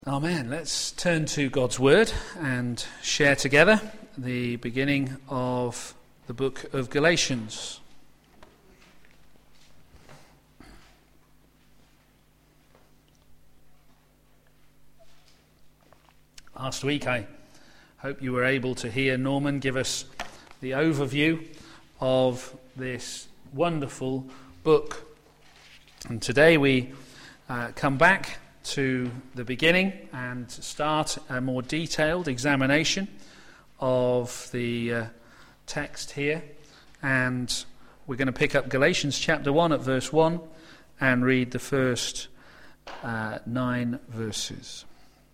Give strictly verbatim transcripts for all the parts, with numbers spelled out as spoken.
Amen. Let's turn to God's Word and share together the beginning of the book of Galatians. Last week I hope you were able to hear Norman give us the overview of this wonderful book. And today we uh, come back to the beginning and start a more detailed examination of the uh, text here. And we're going to pick up Galatians chapter one at verse one and read the first uh, nine verses.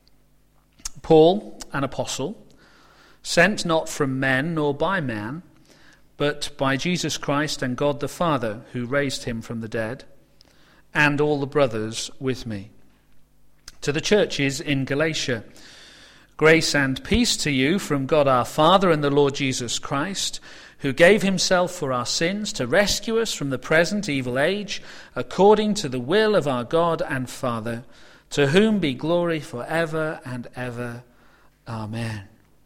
Paul, an apostle, sent not from men nor by man, but by Jesus Christ and God the Father, who raised him from the dead, and all the brothers with me. To the churches in Galatia, grace and peace to you from God our Father and the Lord Jesus Christ, who gave himself for our sins to rescue us from the present evil age, according to the will of our God and Father, to whom be glory forever and ever. Amen.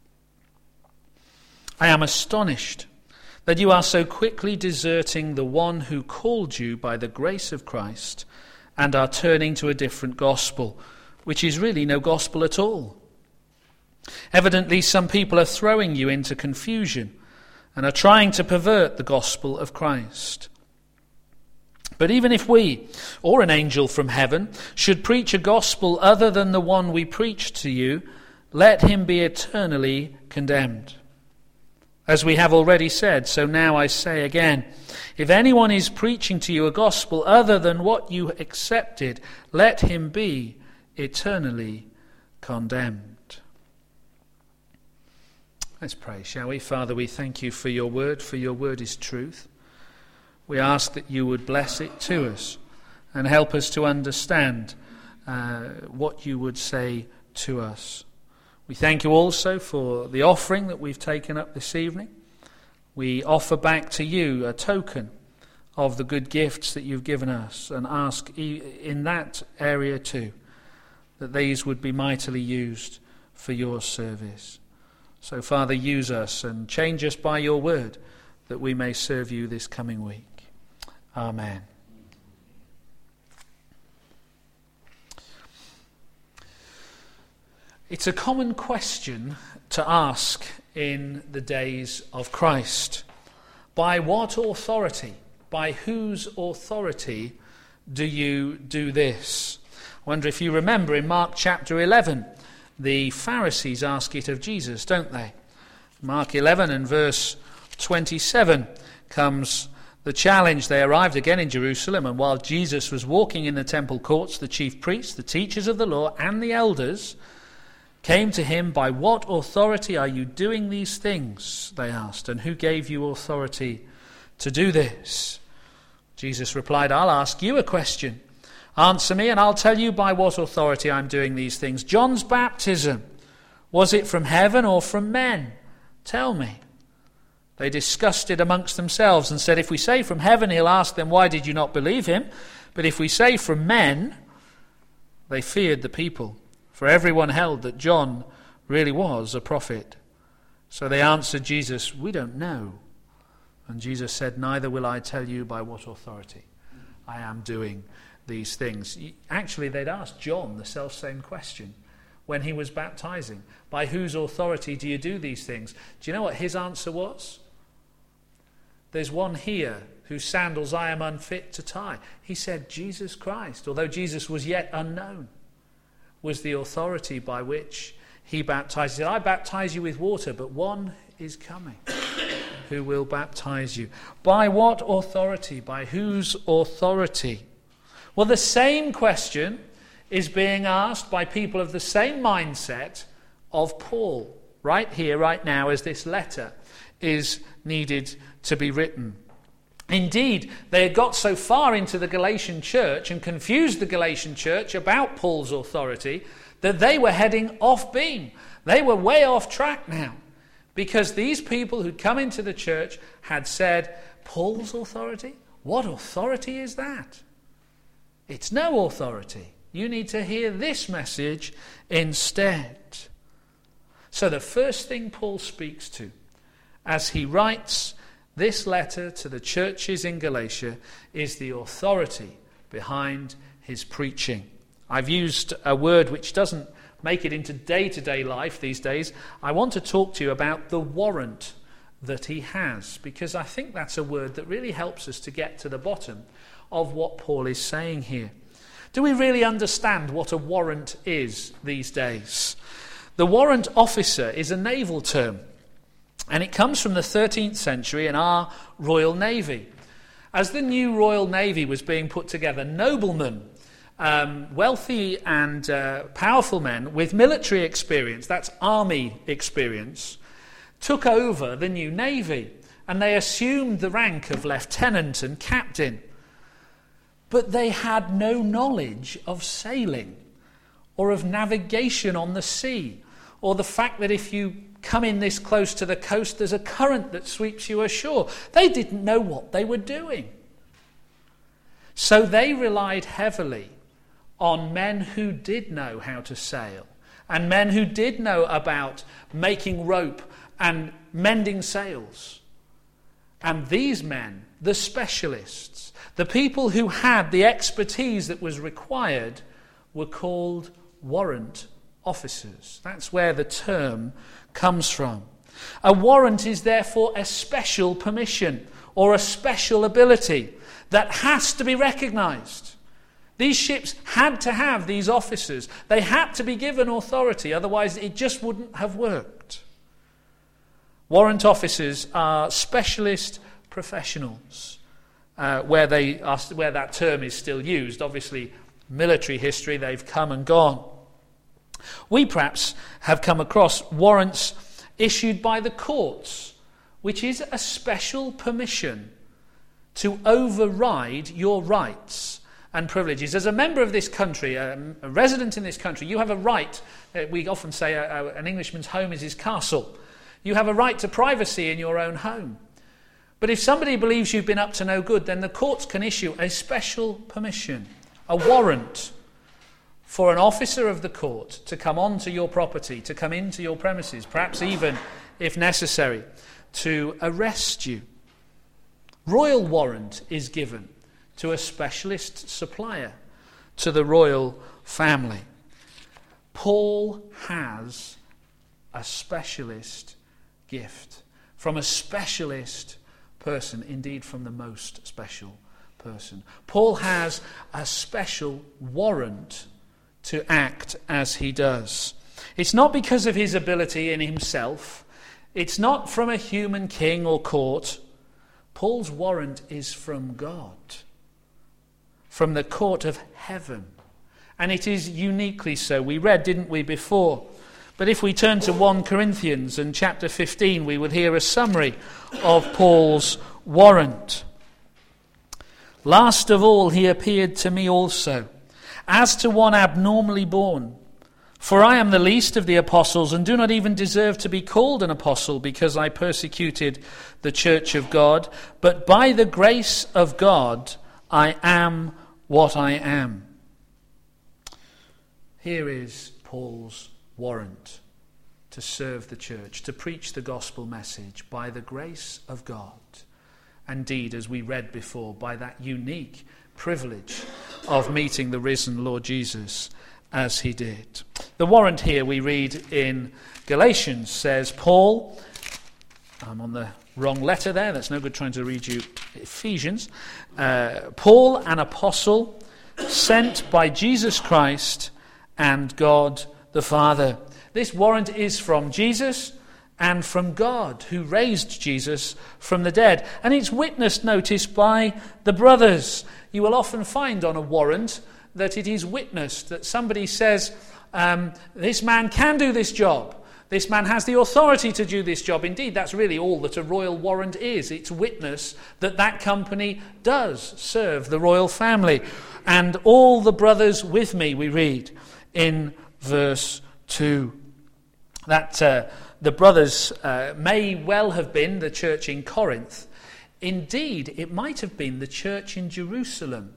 I am astonished that you are so quickly deserting the one who called you by the grace of Christ and are turning to a different gospel, which is really no gospel at all. Evidently, some people are throwing you into confusion and are trying to pervert the gospel of Christ. But even if we, or an angel from heaven, should preach a gospel other than the one we preached to you, let him be eternally condemned. As we have already said, so now I say again, if anyone is preaching to you a gospel other than what you accepted, let him be eternally condemned. Let's pray, shall we? Father, we thank you for your word, for your word is truth. We ask that you would bless it to us and help us to understand uh, what you would say to us. We thank you also for the offering that we've taken up this evening. We offer back to you a token of the good gifts that you've given us and ask in that area too that these would be mightily used for your service. So, Father, use us and change us by your word that we may serve you this coming week. Amen. It's a common question to ask in the days of Christ. By what authority, by whose authority do you do this? I wonder if you remember in Mark chapter eleven, the Pharisees ask it of Jesus, don't they? Mark eleven and verse twenty-seven comes the challenge. They arrived again in Jerusalem, and while Jesus was walking in the temple courts, the chief priests, the teachers of the law, and the elders came to him. By what authority are you doing these things? They asked. And who gave you authority to do this? Jesus replied, I'll ask you a question. Answer me, and I'll tell you by what authority I'm doing these things. John's baptism, was it from heaven or from men? Tell me. They discussed it amongst themselves and said, if we say from heaven, he'll ask them, why did you not believe him? But if we say from men, they feared the people, for everyone held that John really was a prophet. So they answered Jesus, we don't know. And Jesus said, neither will I tell you by what authority I am doing these things. Actually, they'd asked John the self-same question when he was baptizing. By whose authority do you do these things? Do you know what his answer was? There's one here whose sandals I am unfit to tie. He said Jesus Christ, although Jesus was yet unknown, was the authority by which he baptized. He said, I baptize you with water, but one is coming who will baptize you. By what authority? By whose authority? Well, the same question is being asked by people of the same mindset of Paul, right here, right now, as this letter is needed to be written. Indeed, they had got so far into the Galatian church and confused the Galatian church about Paul's authority that they were heading off beam. They were way off track now, because these people who'd come into the church had said, Paul's authority? What authority is that? It's no authority. You need to hear this message instead. So the first thing Paul speaks to as he writes this letter to the churches in Galatia is the authority behind his preaching. I've used a word which doesn't make it into day-to-day life these days. I want to talk to you about the warrant that he has, because I think that's a word that really helps us to get to the bottom of what Paul is saying here. Do we really understand what a warrant is these days? The warrant officer is a naval term, and it comes from the thirteenth century in our Royal Navy. As the new Royal Navy was being put together, noblemen, um, wealthy and uh, powerful men with military experience, that's army experience, took over the new Navy, and they assumed the rank of lieutenant and captain. But they had no knowledge of sailing or of navigation on the sea, or the fact that if you come in this close to the coast, there's a current that sweeps you ashore. They didn't know what they were doing. So they relied heavily on men who did know how to sail, and men who did know about making rope and mending sails. And these men, the specialists, the people who had the expertise that was required, were called warrant officers. That's where the term comes from. A warrant is therefore a special permission or a special ability that has to be recognised. These ships had to have these officers. They had to be given authority, otherwise it just wouldn't have worked. Warrant officers are specialist professionals, uh, where they are, where that term is still used. Obviously, military history, they've come and gone. We perhaps have come across warrants issued by the courts, which is a special permission to override your rights and privileges. As a member of this country, a, a resident in this country, you have a right. Uh, we often say a, a, an Englishman's home is his castle. You have a right to privacy in your own home. But if somebody believes you've been up to no good, then the courts can issue a special permission, a warrant, for an officer of the court to come onto your property, to come into your premises, perhaps even, if necessary, to arrest you. Royal warrant is given to a specialist supplier to the royal family. Paul has a specialist gift from a specialist person, indeed from the most special person. Paul has a special warrant to act as he does. It's not because of his ability in himself. It's not from a human king or court. Paul's warrant is from God, from the court of heaven. And it is uniquely so. We read, didn't we, before? But if we turn to First Corinthians and chapter fifteen, we would hear a summary of Paul's warrant. Last of all, he appeared to me also, as to one abnormally born. For I am the least of the apostles, and do not even deserve to be called an apostle, because I persecuted the church of God. But by the grace of God, I am what I am. Here is Paul's warrant to serve the church, to preach the gospel message by the grace of God. Indeed, as we read before, by that unique privilege of meeting the risen Lord Jesus as he did. The warrant here we read in Galatians says, Paul, I'm on the wrong letter there, that's no good trying to read you Ephesians, uh, Paul, an apostle, sent by Jesus Christ and God the Father. This warrant is from Jesus and from God, who raised Jesus from the dead. And it's witnessed, notice, by the brothers. You will often find on a warrant that it is witnessed, that somebody says, um, this man can do this job. This man has the authority to do this job. Indeed, that's really all that a royal warrant is. It's witness that that company does serve the royal family. And all the brothers with me, we read in verse two. That uh, the brothers uh, may well have been the church in Corinth. Indeed, it might have been the church in Jerusalem,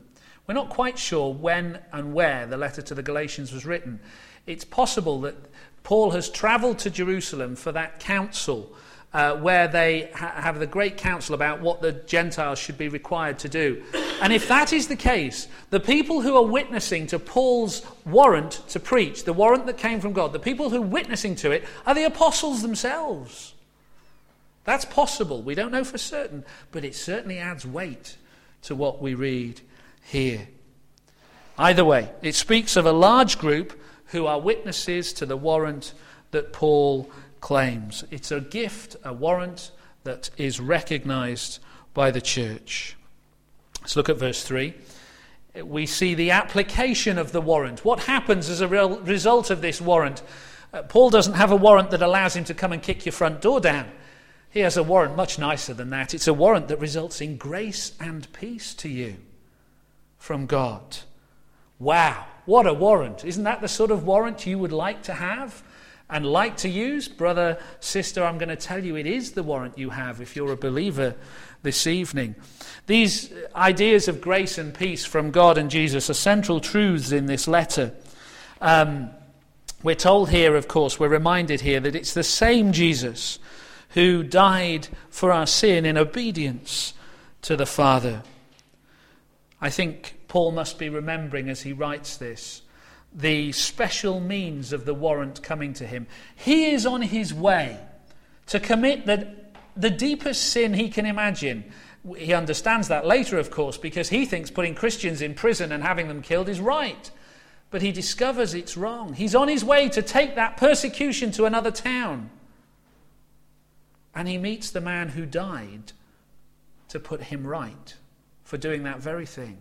We're not quite sure when and where the letter to the Galatians was written. It's possible that Paul has travelled to Jerusalem for that council, uh, where they ha- have the great council about what the Gentiles should be required to do. And if that is the case, the people who are witnessing to Paul's warrant to preach, the warrant that came from God, the people who are witnessing to it are the apostles themselves. That's possible. We don't know for certain, but it certainly adds weight to what we read here. Either way, it speaks of a large group who are witnesses to the warrant that Paul claims. It's a gift, a warrant that is recognized by the church. Let's look at verse three. We see the application of the warrant. What happens as a real result of this warrant? Uh, Paul doesn't have a warrant that allows him to come and kick your front door down. He has a warrant much nicer than that. It's a warrant that results in grace and peace to you from God. Wow, what a warrant. Isn't that the sort of warrant you would like to have and like to use? Brother, sister, I'm going to tell you it is the warrant you have if you're a believer this evening. These ideas of grace and peace from God and Jesus are central truths in this letter. Um, we're told here, of course, we're reminded here that it's the same Jesus who died for our sin in obedience to the Father. I think Paul must be remembering as he writes this the special means of the warrant coming to him. He is on his way to commit the, the deepest sin he can imagine. He understands that later, of course, because he thinks putting Christians in prison and having them killed is right. But he discovers it's wrong. He's on his way to take that persecution to another town. And he meets the man who died to put him right for doing that very thing,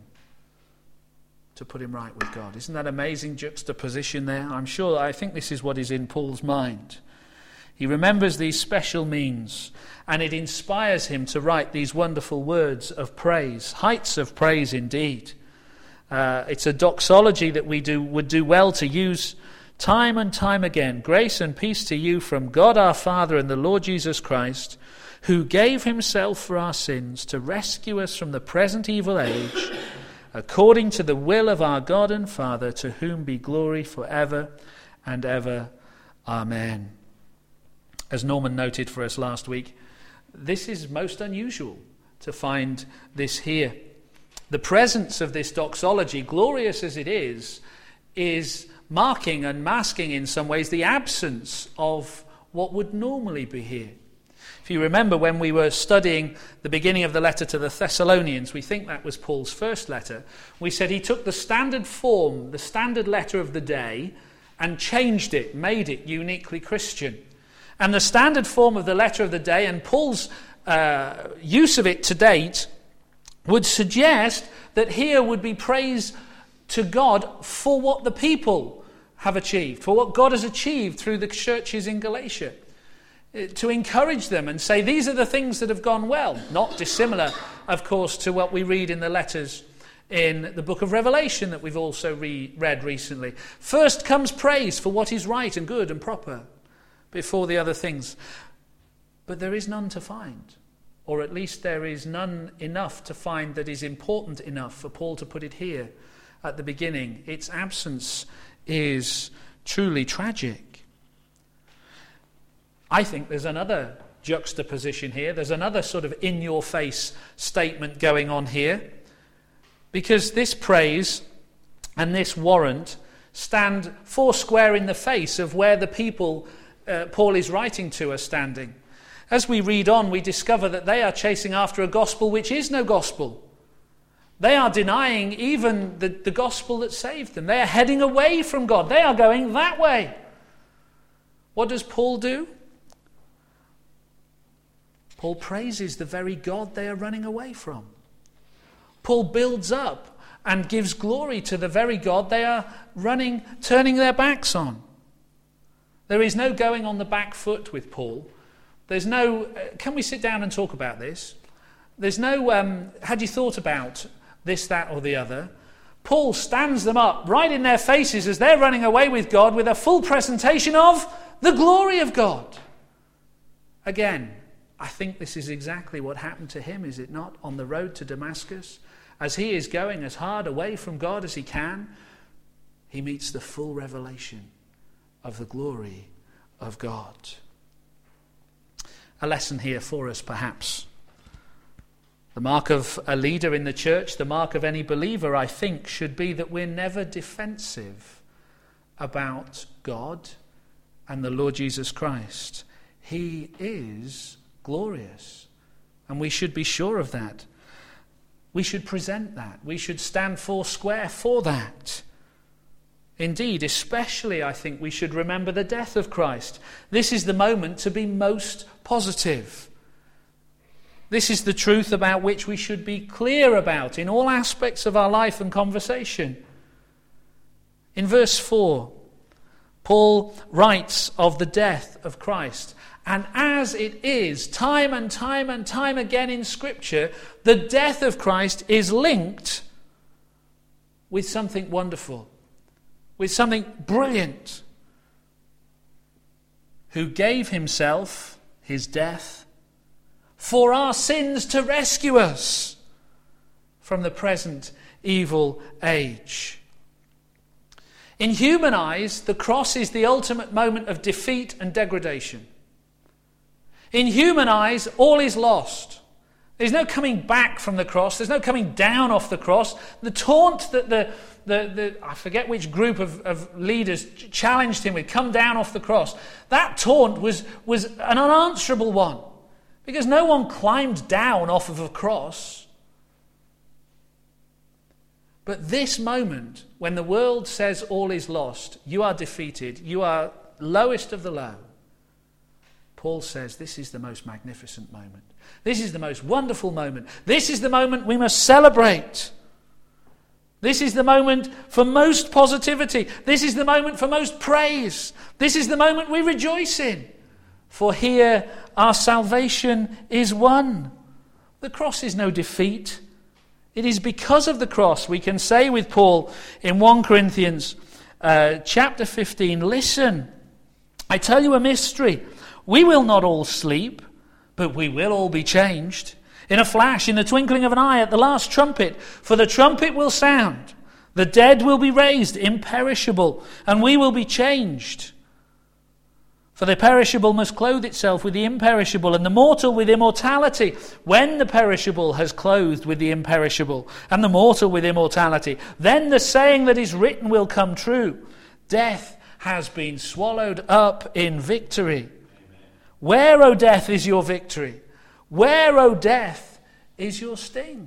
to put him right with God. Isn't that amazing juxtaposition there? I'm sure, I think this is what is in Paul's mind. He remembers these special means, and it inspires him to write these wonderful words of praise, heights of praise indeed. Uh, it's a doxology that we do would do well to use time and time again. Grace and peace to you from God our Father and the Lord Jesus Christ, who gave himself for our sins to rescue us from the present evil age, according to the will of our God and Father, to whom be glory forever and ever. Amen. As Norman noted for us last week, this is most unusual to find this here. The presence of this doxology, glorious as it is, is marking and masking in some ways the absence of what would normally be here. If you remember when we were studying the beginning of the letter to the Thessalonians, we think that was Paul's first letter, we said he took the standard form, the standard letter of the day, and changed it, made it uniquely Christian. And the standard form of the letter of the day, and Paul's uh, use of it to date, would suggest that here would be praise to God for what the people have achieved, for what God has achieved through the churches in Galatia. To encourage them and say, these are the things that have gone well. Not dissimilar, of course, to what we read in the letters in the book of Revelation that we've also re- read recently. First comes praise for what is right and good and proper before the other things. But there is none to find, or at least there is none enough to find that is important enough for Paul to put it here at the beginning. Its absence is truly tragic. I think there's another juxtaposition here. There's another sort of in-your-face statement going on here. Because this praise and this warrant stand foursquare in the face of where the people uh, Paul is writing to are standing. As we read on, we discover that they are chasing after a gospel which is no gospel. They are denying even the, the gospel that saved them. They are heading away from God. They are going that way. What does Paul do? Paul praises the very God they are running away from. Paul builds up and gives glory to the very God they are running, turning their backs on. There is no going on the back foot with Paul. There's no, uh, can we sit down and talk about this? There's no, um, had you thought about this, that, or the other? Paul stands them up right in their faces as they're running away with God with a full presentation of the glory of God. Again, I think this is exactly what happened to him, is it not? On the road to Damascus, as he is going as hard away from God as he can, he meets the full revelation of the glory of God. A lesson here for us, perhaps. The mark of a leader in the church, the mark of any believer, I think, should be that we're never defensive about God and the Lord Jesus Christ. He is glorious, and we should be sure of that. We should present that. We should stand four square for that. Indeed, especially, I think, we should remember the death of Christ. This is the moment to be most positive. This is the truth about which we should be clear about in all aspects of our life and conversation. In verse four, Paul writes of the death of Christ. And as it is, time and time and time again in Scripture, the death of Christ is linked with something wonderful, with something brilliant. Who gave himself, his death, for our sins to rescue us from the present evil age. In human eyes, the cross is the ultimate moment of defeat and degradation. In human eyes, all is lost. There's no coming back from the cross. There's no coming down off the cross. The taunt that the, the, the I forget which group of, of leaders challenged him with, come down off the cross. That taunt was, was an unanswerable one. Because no one climbed down off of a cross. But this moment, when the world says all is lost, you are defeated, you are lowest of the low, Paul says this is the most magnificent moment. This is the most wonderful moment. This is the moment we must celebrate. This is the moment for most positivity. This is the moment for most praise. This is the moment we rejoice in. For here our salvation is won. The cross is no defeat. It is because of the cross we can say with Paul in First Corinthians uh, chapter fifteen, listen, I tell you a mystery. We will not all sleep, but we will all be changed. In a flash, in the twinkling of an eye, at the last trumpet. For the trumpet will sound. The dead will be raised imperishable, and we will be changed. For the perishable must clothe itself with the imperishable, and the mortal with immortality. When the perishable has clothed with the imperishable, and the mortal with immortality, then the saying that is written will come true. Death has been swallowed up in victory. Amen. Where, O death, is your victory? Where, O death, is your sting?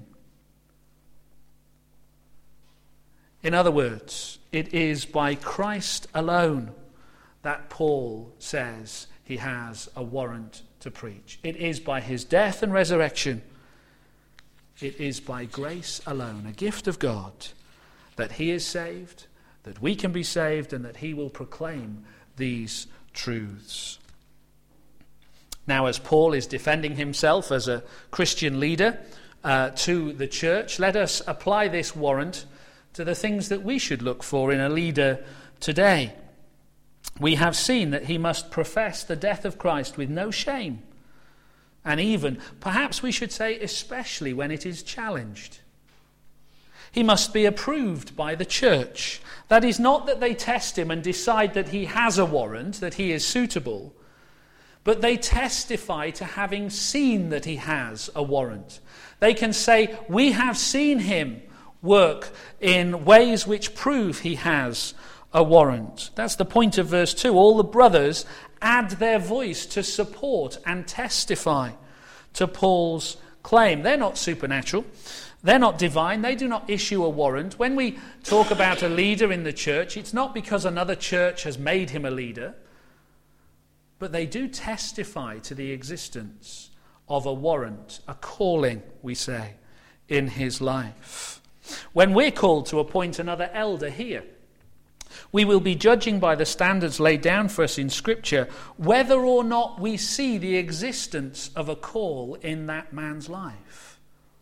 In other words, it is by Christ alone that Paul says he has a warrant to preach. It is by his death and resurrection. It is by grace alone, a gift of God, that he is saved, that we can be saved, and that he will proclaim these truths. Now, as Paul is defending himself as a Christian leader uh, to the church, let us apply this warrant to the things that we should look for in a leader today. We have seen that he must profess the death of Christ with no shame, and even, perhaps we should say, especially when it is challenged. He must be approved by the church. That is not that they test him and decide that he has a warrant, that he is suitable, but they testify to having seen that he has a warrant. They can say, we have seen him work in ways which prove he has a warrant. That's the point of verse two. All the brothers add their voice to support and testify to Paul's claim. They're not supernatural. They're not divine. They do not issue a warrant. When we talk about a leader in the church, it's not because another church has made him a leader, but they do testify to the existence of a warrant, a calling, we say, in his life. When we're called to appoint another elder here, we will be judging by the standards laid down for us in Scripture whether or not we see the existence of a call in that man's life.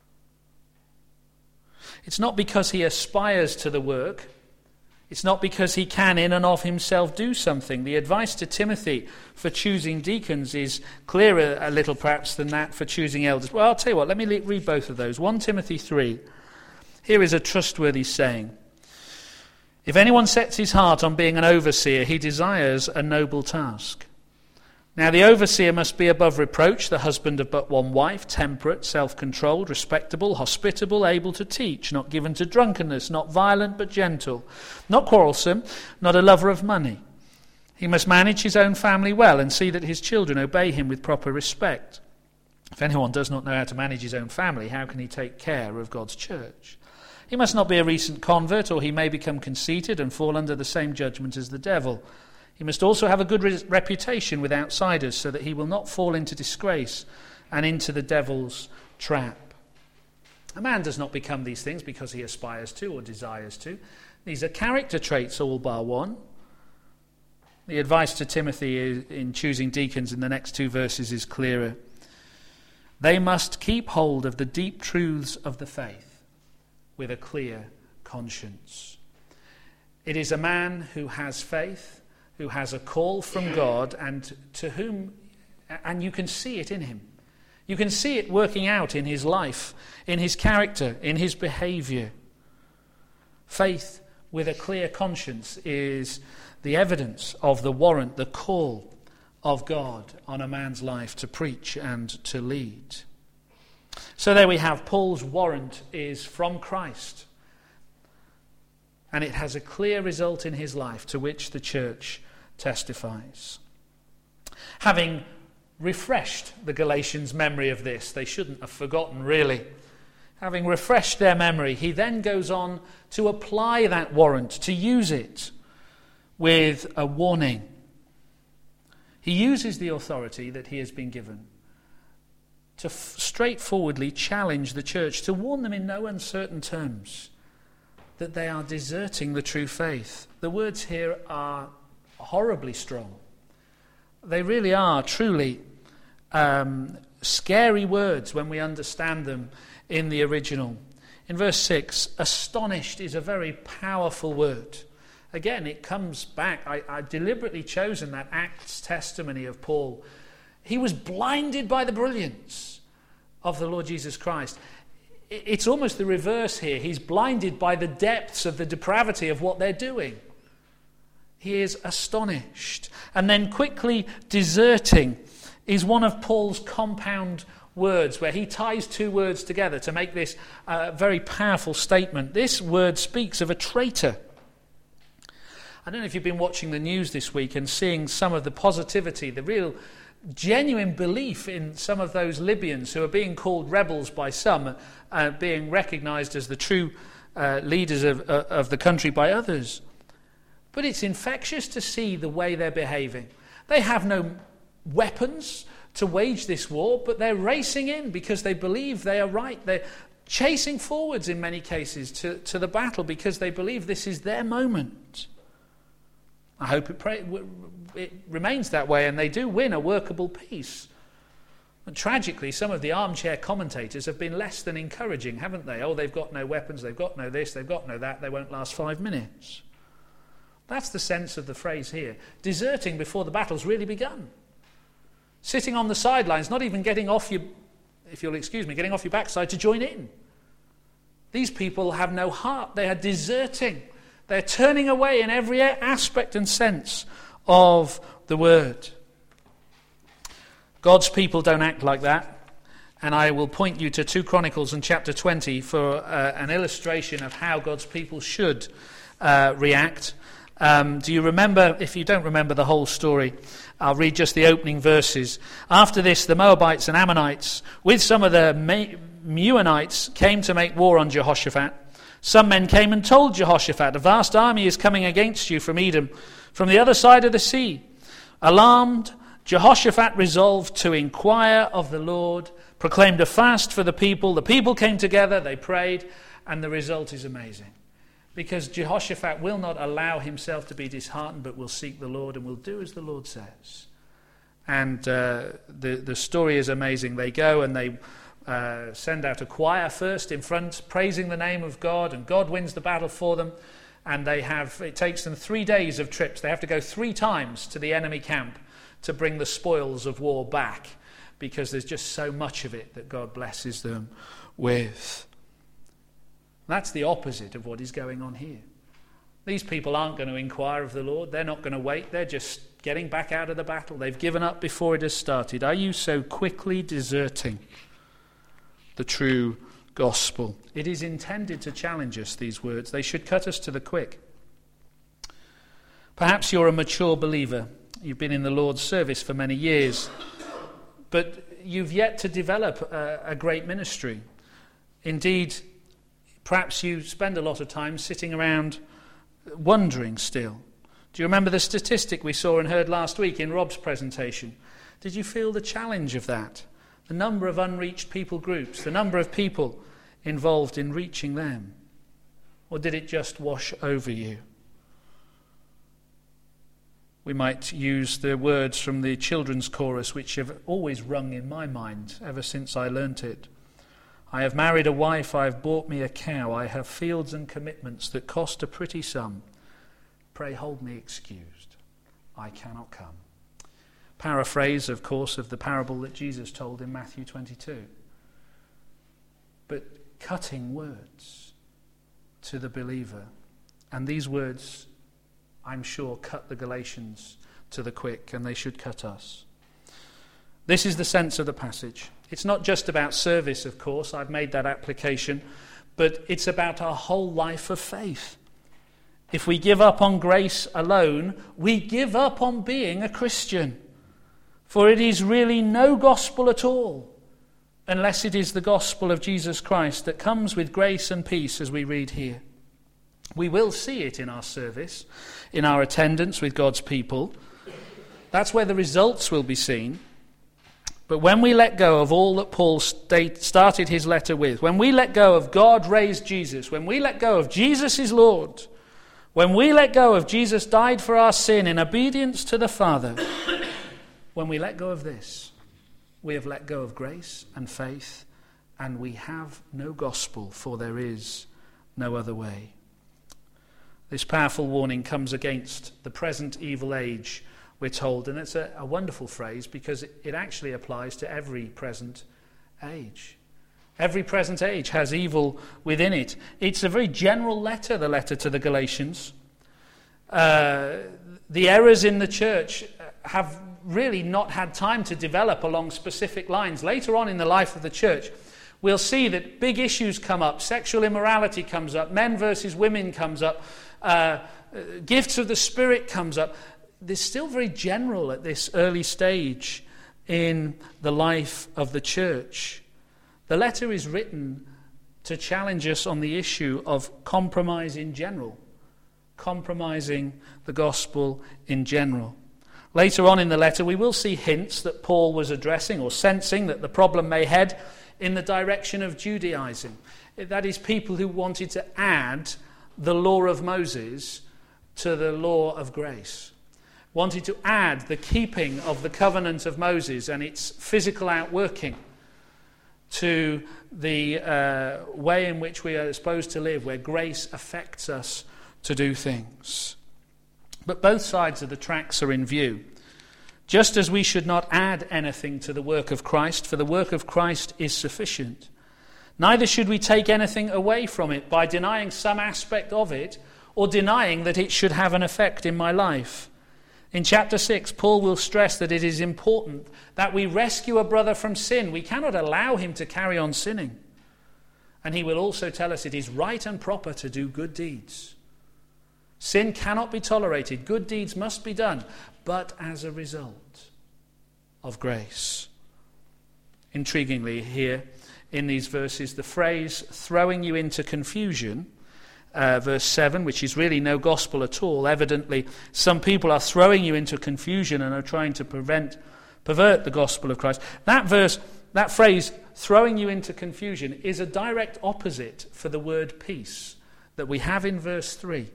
It's not because he aspires to the work. It's not because he can in and of himself do something. The advice to Timothy for choosing deacons is clearer a little perhaps than that for choosing elders. Well, I'll tell you what, let me read both of those. First Timothy three Here is a trustworthy saying. If anyone sets his heart on being an overseer, he desires a noble task. Now the overseer must be above reproach, the husband of but one wife, temperate, self-controlled, respectable, hospitable, able to teach, not given to drunkenness, not violent but gentle, not quarrelsome, not a lover of money. He must manage his own family well and see that his children obey him with proper respect. If anyone does not know how to manage his own family, how can he take care of God's church? He must not be a recent convert, or he may become conceited and fall under the same judgment as the devil. He must also have a good re- reputation with outsiders, so that he will not fall into disgrace and into the devil's trap. A man does not become these things because he aspires to or desires to. These are character traits, all bar one. The advice to Timothy in choosing deacons in the next two verses is clearer. They must keep hold of the deep truths of the faith with a clear conscience. It is a man who has faith, who has a call from God, and to whom, and you can see it in him. You can see it working out in his life, in his character, in his behavior. Faith with a clear conscience is the evidence of the warrant, the call of God on a man's life to preach and to lead. So there we have Paul's warrant is from Christ. And it has a clear result in his life to which the church testifies. Having refreshed the Galatians' memory of this, they shouldn't have forgotten really. Having refreshed their memory, he then goes on to apply that warrant, to use it with a warning. He uses the authority that he has been given to f- straightforwardly challenge the church, to warn them in no uncertain terms that they are deserting the true faith. The words here are horribly strong. They really are truly um, scary words when we understand them in the original. In verse six, astonished is a very powerful word. Again, it comes back. I, I've deliberately chosen that Acts testimony of Paul. He was blinded by the brilliance of the Lord Jesus Christ. It's almost the reverse here. He's blinded by the depths of the depravity of what they're doing. He is astonished. And then quickly deserting is one of Paul's compound words, where he ties two words together to make this uh, very powerful statement. This word speaks of a traitor. I don't know if you've been watching the news this week and seeing some of the positivity, the real genuine belief in some of those Libyans who are being called rebels by some, uh, being recognised as the true uh, leaders of, uh, of the country by others. But it's infectious to see the way they're behaving. They have no weapons to wage this war, but they're racing in because they believe they are right. They're chasing forwards in many cases to, to the battle because they believe this is their moment. I hope it, pray, it remains that way and they do win a workable peace. And tragically, some of the armchair commentators have been less than encouraging, haven't they? Oh, they've got no weapons, they've got no this, they've got no that, they won't last five minutes. That's the sense of the phrase here. Deserting before the battle's really begun. Sitting on the sidelines, not even getting off your, if you'll excuse me, getting off your backside to join in. These people have no heart. They are deserting. They're turning away in every aspect and sense of the word. God's people don't act like that. And I will point you to Second Chronicles and chapter twenty for uh, an illustration of how God's people should uh, react. Um, do you remember, if you don't remember the whole story, I'll read just the opening verses. After this, the Moabites and Ammonites, with some of the Meunites, came to make war on Jehoshaphat. Some men came and told Jehoshaphat, a vast army is coming against you from Edom, from the other side of the sea. Alarmed, Jehoshaphat resolved to inquire of the Lord, proclaimed a fast for the people. The people came together, they prayed, and the result is amazing. Because Jehoshaphat will not allow himself to be disheartened, but will seek the Lord and will do as the Lord says. And uh, the, the story is amazing. They go and they uh, send out a choir first in front, praising the name of God, and God wins the battle for them. And they have, it takes them three days of trips. They have to go three times to the enemy camp to bring the spoils of war back, because there's just so much of it that God blesses them with. That's the opposite of what is going on here. These people aren't going to inquire of the Lord. They're not going to wait. They're just getting back out of the battle. They've given up before it has started. Are you so quickly deserting the true gospel? It is intended to challenge us, these words. They should cut us to the quick. Perhaps you're a mature believer. You've been in the Lord's service for many years, but you've yet to develop a, a great ministry. Indeed, perhaps you spend a lot of time sitting around wondering still. Do you remember the statistic we saw and heard last week in Rob's presentation? Did you feel the challenge of that? The number of unreached people groups, the number of people involved in reaching them? Or did it just wash over you? We might use the words from the children's chorus, which have always rung in my mind ever since I learnt it. I have married a wife, I have bought me a cow, I have fields and commitments that cost a pretty sum. Pray hold me excused, I cannot come. Paraphrase, of course, of the parable that Jesus told in Matthew twenty-two. But cutting words to the believer. And these words, I'm sure, cut the Galatians to the quick, and they should cut us. This is the sense of the passage. It's not just about service, of course, I've made that application, but it's about our whole life of faith. If we give up on grace alone, we give up on being a Christian. For it is really no gospel at all, unless it is the gospel of Jesus Christ that comes with grace and peace, as we read here. We will see it in our service, in our attendance with God's people. That's where the results will be seen. But when we let go of all that Paul state, started his letter with, when we let go of God raised Jesus, when we let go of Jesus is Lord, when we let go of Jesus died for our sin in obedience to the Father, when we let go of this, we have let go of grace and faith, and we have no gospel, for there is no other way. This powerful warning comes against the present evil age, we're told, and it's a, a wonderful phrase because it, it actually applies to every present age. Every present age has evil within it. It's a very general letter, the letter to the Galatians. Uh, the errors in the church have really not had time to develop along specific lines. Later on in the life of the church, we'll see that big issues come up. Sexual immorality comes up. Men versus women comes up. Uh, gifts of the Spirit comes up. They're still very general at this early stage in the life of the church. The letter is written to challenge us on the issue of compromise in general, compromising the gospel in general. Later on in the letter, we will see hints that Paul was addressing or sensing that the problem may head in the direction of Judaizing. That is, people who wanted to add the law of Moses to the law of grace. Wanted to add the keeping of the covenant of Moses and its physical outworking to the uh, way in which we are supposed to live, where grace affects us to do things. But both sides of the tracks are in view. Just as we should not add anything to the work of Christ, for the work of Christ is sufficient, neither should we take anything away from it by denying some aspect of it or denying that it should have an effect in my life. In chapter six, Paul will stress that it is important that we rescue a brother from sin. We cannot allow him to carry on sinning. And he will also tell us it is right and proper to do good deeds. Sin cannot be tolerated. Good deeds must be done, but as a result of grace. Intriguingly here in these verses, the phrase throwing you into confusion, Uh, verse seven, which is really no gospel at all. Evidently, some people are throwing you into confusion and are trying to prevent, pervert the gospel of Christ. That verse, that phrase, throwing you into confusion, is a direct opposite for the word peace that we have in verse three.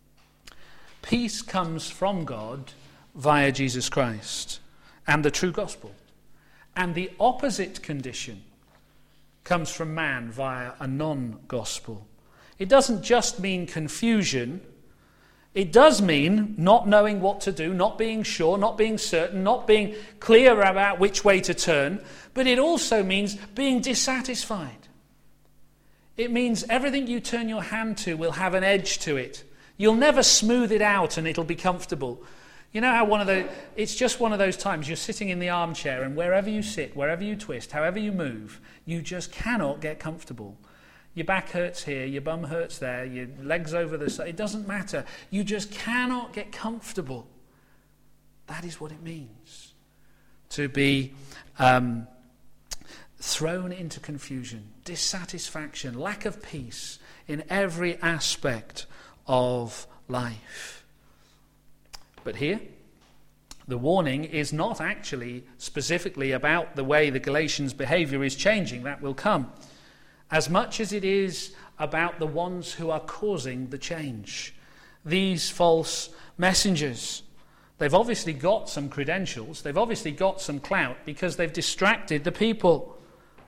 Peace comes from God via Jesus Christ and the true gospel. And the opposite condition comes from man via a non-gospel. It doesn't just mean confusion. It does mean not knowing what to do, not being sure, not being certain, not being clear about which way to turn. But it also means being dissatisfied. It means everything you turn your hand to will have an edge to it. You'll never smooth it out and it'll be comfortable. You know how one of the, it's just one of those times you're sitting in the armchair and wherever you sit, wherever you twist, however you move, you just cannot get comfortable. Your back hurts here, your bum hurts there, your legs over the side. It doesn't matter. You just cannot get comfortable. That is what it means to be um, thrown into confusion, dissatisfaction, lack of peace in every aspect of life. But here, the warning is not actually specifically about the way the Galatians' behavior is changing. That will come. As much as it is about the ones who are causing the change. These false messengers. They've obviously got some credentials. They've obviously got some clout because they've distracted the people.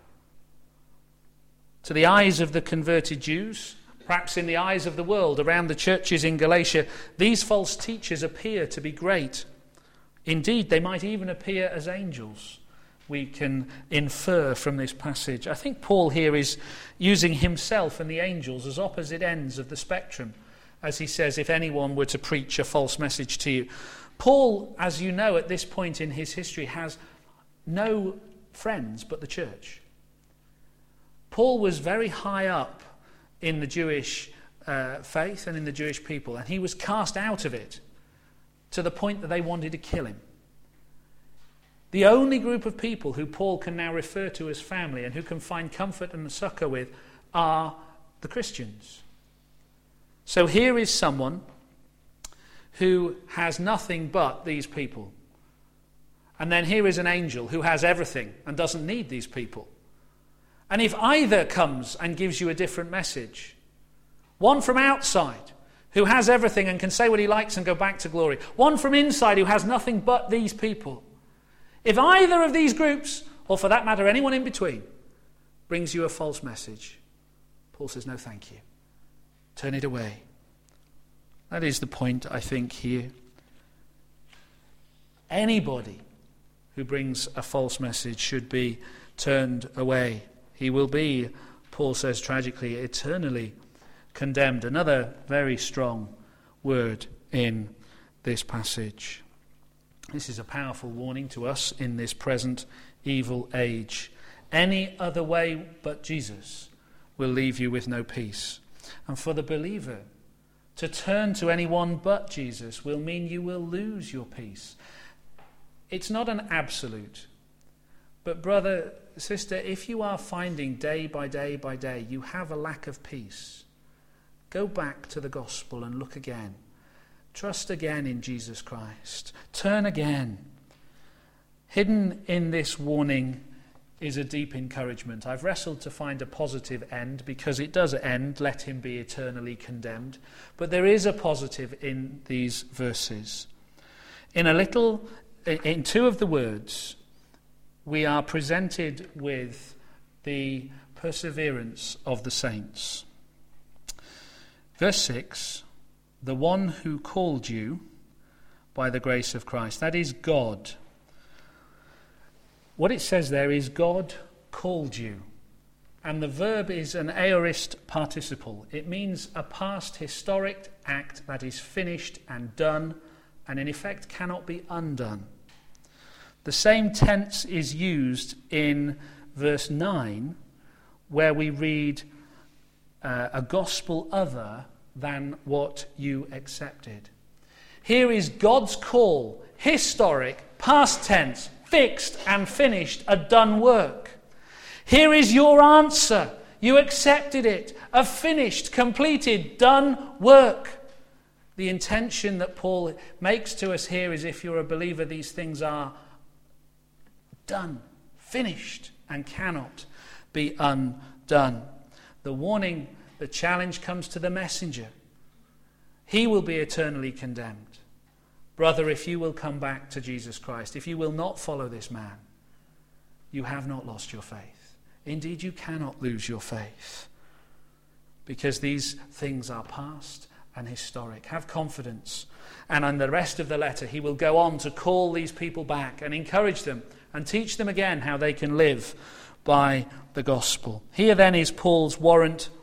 To the eyes of the converted Jews, perhaps in the eyes of the world around the churches in Galatia, these false teachers appear to be great. Indeed, they might even appear as angels, we can infer from this passage. I think Paul here is using himself and the angels as opposite ends of the spectrum, as he says, if anyone were to preach a false message to you. Paul, as you know, at this point in his history, has no friends but the church. Paul was very high up in the Jewish uh, faith and in the Jewish people, and he was cast out of it to the point that they wanted to kill him. The only group of people who Paul can now refer to as family and who can find comfort and succor with are the Christians. So here is someone who has nothing but these people. And then here is an angel who has everything and doesn't need these people. And if either comes and gives you a different message, one from outside who has everything and can say what he likes and go back to glory, one from inside who has nothing but these people, if either of these groups, or for that matter anyone in between, brings you a false message, Paul says, no thank you. Turn it away. That is the point, I think, here. Anybody who brings a false message should be turned away. He will be, Paul says tragically, eternally condemned. Another very strong word in this passage. This is a powerful warning to us in this present evil age. Any other way but Jesus will leave you with no peace. And for the believer, to turn to anyone but Jesus will mean you will lose your peace. It's not an absolute. But brother, sister, if you are finding day by day by day you have a lack of peace, go back to the gospel and look again. Trust again in Jesus Christ. Turn again. Hidden in this warning is a deep encouragement. I've wrestled to find a positive end because it does end, let him be eternally condemned. But there is a positive in these verses. In a little, in two of the words, we are presented with the perseverance of the saints. Verse six, the one who called you by the grace of Christ. That is God. What it says there is God called you. And the verb is an aorist participle. It means a past historic act that is finished and done and in effect cannot be undone. The same tense is used in verse nine where we read uh, a gospel other than what you accepted. Here is God's call, historic, past tense, fixed and finished, a done work. Here is your answer. You accepted it, a finished, completed, done work. The intention that Paul makes to us here is if you're a believer, these things are done, finished, and cannot be undone. The warning, the challenge comes to the messenger. He will be eternally condemned. Brother, if you will come back to Jesus Christ, if you will not follow this man, you have not lost your faith. Indeed, you cannot lose your faith. Because these things are past and historic. Have confidence. And in the rest of the letter, he will go on to call these people back and encourage them and teach them again how they can live by the gospel. Here then is Paul's warrant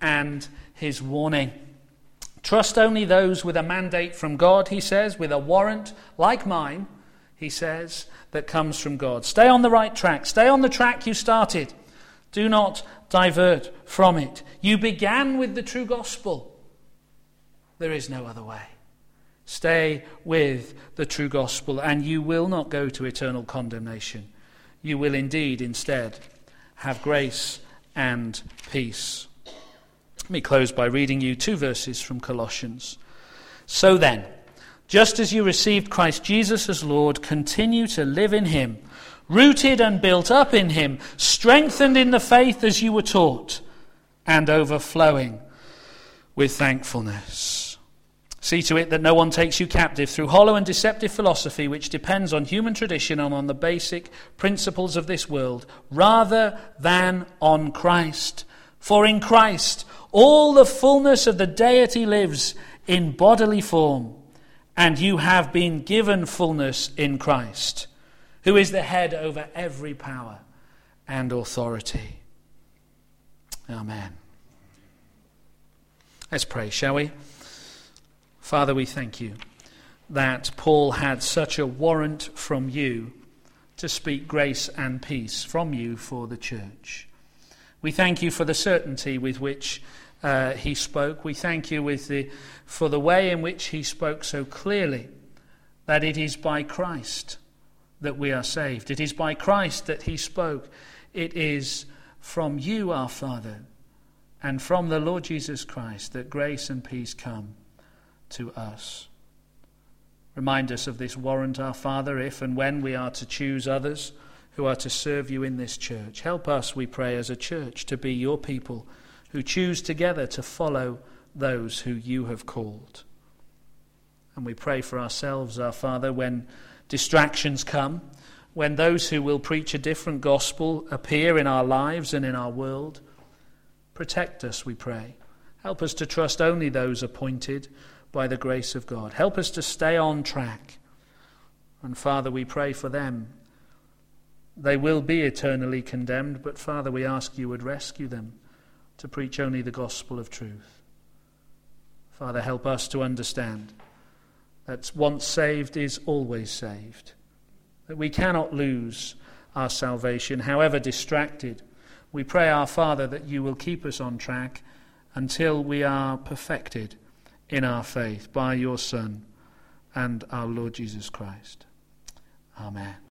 and his warning. Trust only those with a mandate from God, he says, with a warrant like mine, he says, that comes from God. Stay on the right track. Stay on the track you started. Do not divert from it. You began with the true gospel. There is no other way. Stay with the true gospel, and you will not go to eternal condemnation. You will indeed instead have grace and peace. Let me close by reading you two verses from Colossians. So then, just as you received Christ Jesus as Lord, continue to live in him, rooted and built up in him, strengthened in the faith as you were taught, and overflowing with thankfulness. See to it that no one takes you captive through hollow and deceptive philosophy, which depends on human tradition and on the basic principles of this world, rather than on Christ. For in Christ all the fullness of the deity lives in bodily form, and you have been given fullness in Christ, who is the head over every power and authority. Amen. Let's pray, shall we? Father, we thank you that Paul had such a warrant from you to speak grace and peace from you for the church. We thank you for the certainty with which uh, he spoke. We thank you with the, for the way in which he spoke so clearly that it is by Christ that we are saved. It is by Christ that he spoke. It is from you, our Father, and from the Lord Jesus Christ that grace and peace come to us. Remind us of this warrant, our Father, if and when we are to choose others who are to serve you in this church. Help us, we pray, as a church to be your people who choose together to follow those who you have called. And we pray for ourselves, our Father, when distractions come, when those who will preach a different gospel appear in our lives and in our world. Protect us, we pray. Help us to trust only those appointed by the grace of God. Help us to stay on track. And Father, we pray for them. They will be eternally condemned, but Father, we ask you would rescue them to preach only the gospel of truth. Father, help us to understand that once saved is always saved, that we cannot lose our salvation, however distracted. We pray, our Father, that you will keep us on track until we are perfected in our faith by your Son and our Lord Jesus Christ. Amen.